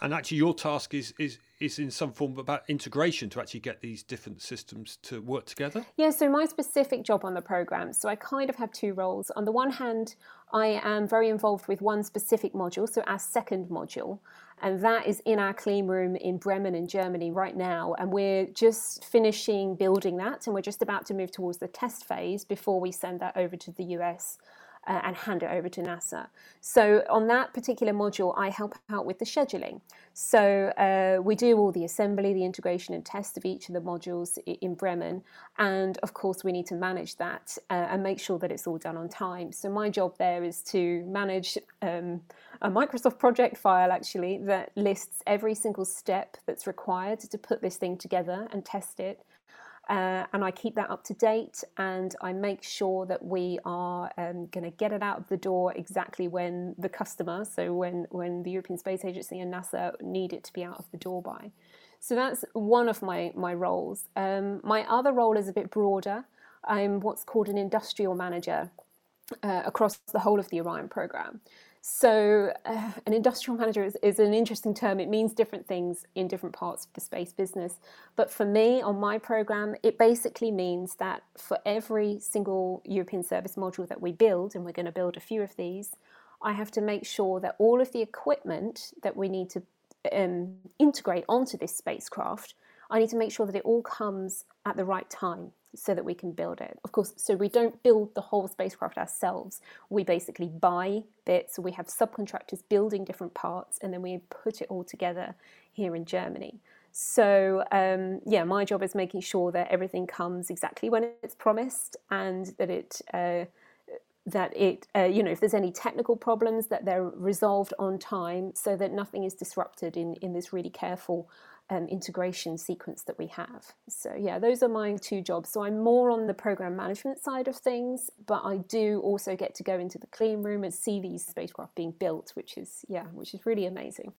And actually, your task is in some form about integration to actually get these different systems to work together. Yeah, so my specific job on the program, so I kind of have two roles. On the one hand, I am very involved with one specific module, so our second module, and that is in our clean room in Bremen in Germany right now. And we're just finishing building that, and we're just about to move towards the test phase before we send that over to the US. And hand it over to NASA. So on that particular module, I help out with the scheduling. So we do all the assembly, the integration and test of each of the modules in Bremen. And of course, we need to manage that and make sure that it's all done on time. So my job there is to manage a Microsoft project file, actually, that lists every single step that's required to put this thing together and test it. And I keep that up to date, and I make sure that we are going to get it out of the door exactly when the customer, so when the European Space Agency and NASA need it to be out of the door by. So that's one of my roles. My other role is a bit broader. I'm what's called an industrial manager across the whole of the Orion program. So an industrial manager is an interesting term. It means different things in different parts of the space business. But for me, on my program, it basically means that for every single European service module that we build, and we're going to build a few of these, I have to make sure that all of the equipment that we need to integrate onto this spacecraft, I need to make sure that it all comes at the right time so that we can build it. Of course, so we don't build the whole spacecraft ourselves. We basically buy bits. We have subcontractors building different parts, and then we put it all together here in Germany. So yeah, my job is making sure that everything comes exactly when it's promised, and that if there's any technical problems, that they're resolved on time, so that nothing is disrupted in this really careful integration sequence that we have. So yeah, those are my two jobs. So I'm more on the program management side of things, but I do also get to go into the clean room and see these spacecraft being built, which is really amazing.